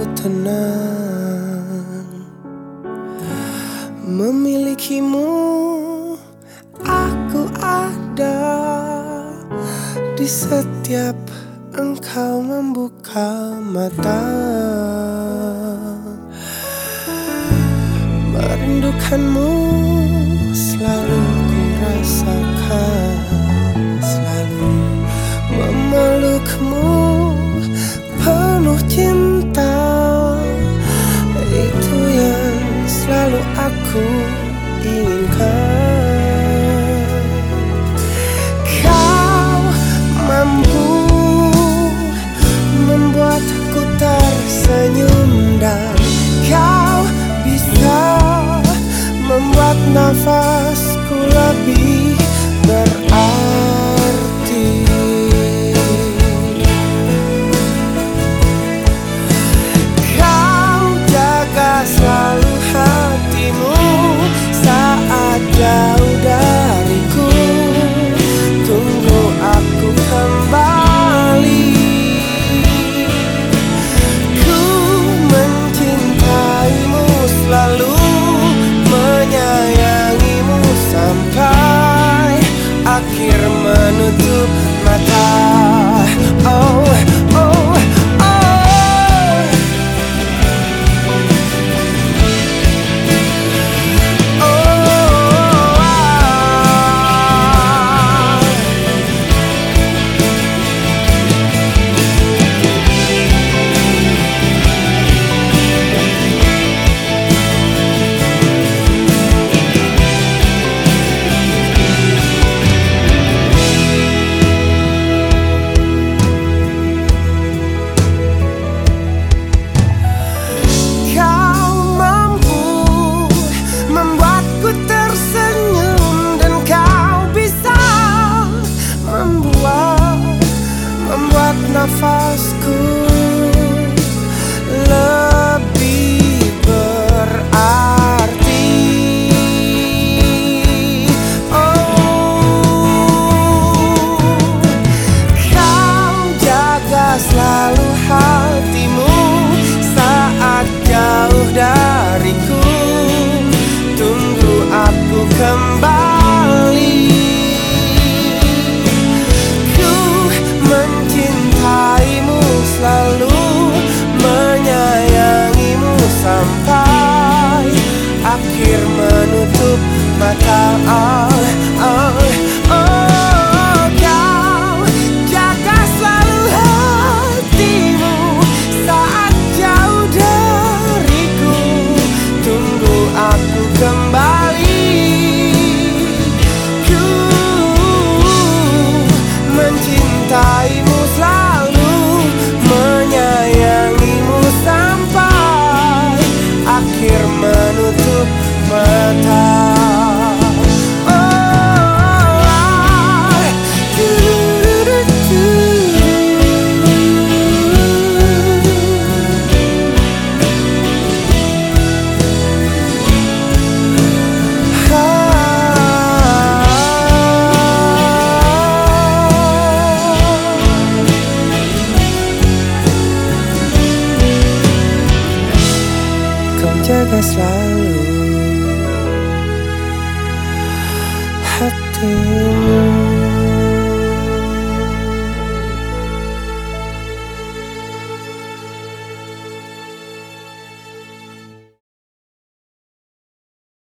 tenang. Memilikimu, aku ada di setiap engkau membuka mata. Merindukanmu selalu ku rasakan, selalu memelukmu penuh cinta. Itu yang selalu aku inginkan. Kau mampu membuatku tersenyum, dan kau bisa membuat nafasku lebih berarti. Kau jaga selalu hatimu saat jauh dariku. Tunggu aku kembali. Ku mencintaimu selalu, menyayangimu sampai akhir menutup mata. Oh, oh, nafasku lebih berarti. Oh, kau jaga selalu hatimu saat jauh dariku. Tunggu aku kembali. Selalu menyayangimu sampai akhir menutup mata. Oh, oh, oh, kau jaga selalu hatimu saat jauh dariku. Tunggu aku kembali. Ku mencintaimu selalu, menyayangimu sampai akhir menutup mata. Jaga selalu hati.